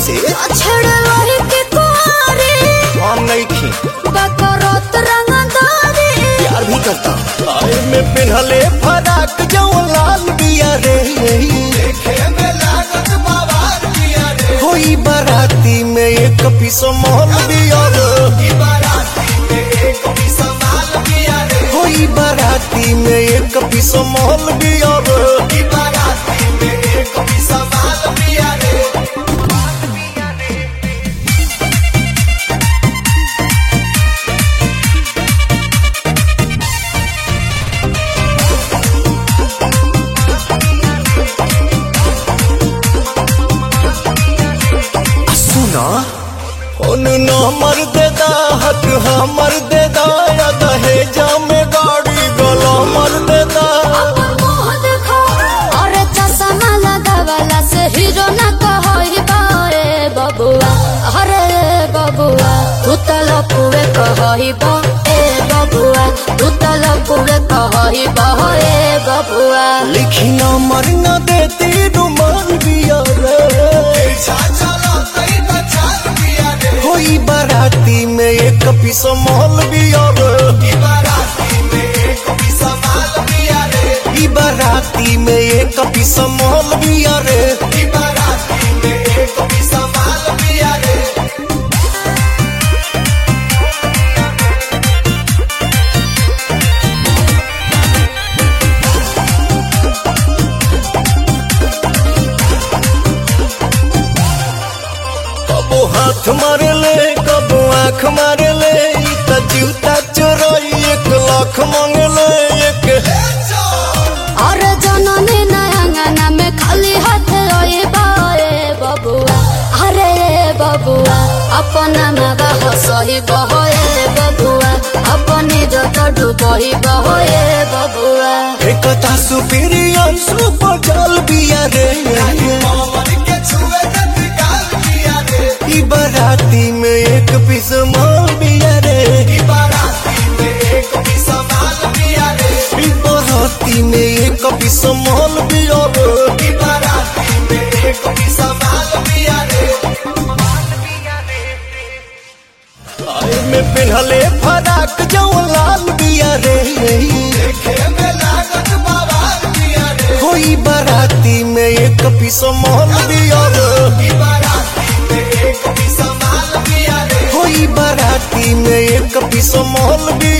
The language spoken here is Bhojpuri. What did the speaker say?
कैसे छेड़े वही के कुआरे हम नहीं खी बकरोत रंगदारी प्यार भी करता आए में पिन्हले फराक जो लाल बिया रे देखे में लागत बाबार बिया रे होई बाराती में एक पीस मोहल बिया रे बाराती में एक पीस माल बिया रे होई बाराती में एक पीस मोहल बिया रे बाराती में एक पीस माल बिया रे न मर देदा हक हमर देदा या दहेजा में गाड़ी गला मर देदा मुंह देखो अरे चश्मा लगावला से हीरो ना कहई बारे बबुआ अरे बबुआ तू त लपुए कहई बा ए बबुआ तू त लपुए कहई बा ए बबुआ लिखी न मर न देती रुमान बिया रे होई बाराती में एक पीस मोहल बिया रे बाराती में एक पीस माल बिया रे बाराती में एक पीस मोहल बिया रे बाराती में एक पीस माल बिया रे कबो हाथ मारे ले कबो आँख मारे ले त जूता चोरई 1 लाख मांगे ले एक अरे जननी नयंगना में खाली हाथ रोए बाए बबुआ अरे बबुआ अपना मगा हसही बहोए बबुआ अपनी जत डूबही बहोए बबुआ एकता सुपीरियर सुपर जल बिया रे बाराती में एक पीस माल बिया रे बाराती में एक पीस माल बिया रे बाराती में एक पीस माल बिया रे बाराती में एक पीस माल बिया रे आए में पिन्हले फराक जो लाल बिया रे देखे में लागत बाबार बिया रे होई बाराती में एक पीस माल बिया रे बाराती में एक पीस माल बिया रे होई बाराती में एक पीस माल बिया